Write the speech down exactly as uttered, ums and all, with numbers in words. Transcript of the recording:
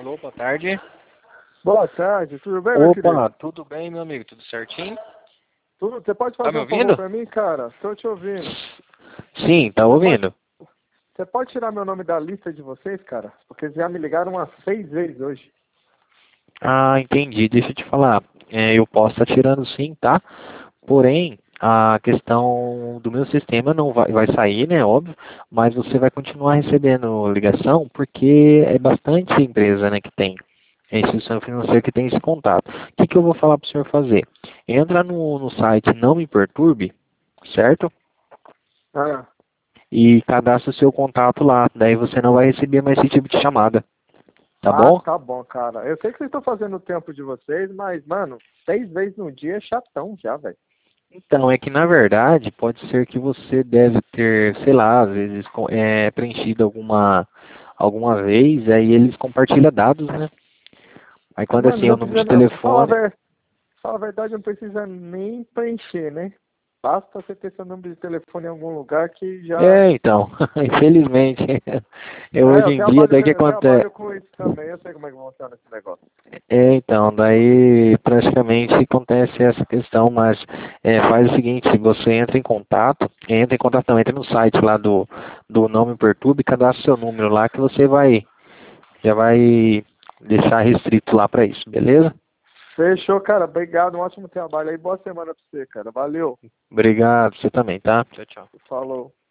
Alô, boa tarde. Boa tarde, tudo bem, meu querido? Opa, tudo bem, meu amigo? Tudo certinho? Tudo, você pode Tá fazer me um favor ouvindo? pra mim, cara? Tô te ouvindo. Sim, tá Você ouvindo. pode, você pode tirar meu nome da lista de vocês, cara? Porque já me ligaram umas seis vezes hoje. Ah, entendi. Deixa eu te falar. É, eu posso estar tirando sim, tá? Porém, a questão do meu sistema não vai, vai sair, né? Óbvio, mas você vai continuar recebendo ligação porque é bastante empresa, né, que tem. É instituição financeira que tem esse contato. O que, que eu vou falar para o senhor fazer? Entra no, no site Não Me Perturbe, certo? Ah, E cadastra o seu contato lá. Daí você não vai receber mais esse tipo de chamada. Tá ah, bom? tá bom, cara. Eu sei que vocês estão fazendo o tempo de vocês, mas, mano, seis vezes no dia é chatão já, velho. Então, é que na verdade pode ser que você deve ter, sei lá, às vezes co- é, preenchido alguma, alguma vez, aí eles compartilham dados, né? Aí quando Mano, assim é o não número precisa de não. Fala a, telefone. ver... Fala a verdade, não precisa nem preencher, né? Basta você ter seu número de telefone em algum lugar que já. É, então, infelizmente, é, É, hoje eu em dia, trabalho, daí que eu acontece. trabalho com isso também, eu sei como é que funciona esse negócio. É, então, daí praticamente acontece essa questão, mas é, faz o seguinte, você entra em contato, entra em contato não, entra no site lá do, do Não Me Perturbe, cadastra seu número lá que você vai, já vai deixar restrito lá para isso, beleza? Fechou, cara. Obrigado, um ótimo trabalho aí. Boa semana pra você, cara. Valeu. Obrigado, você também, tá? Tchau, tchau. Falou.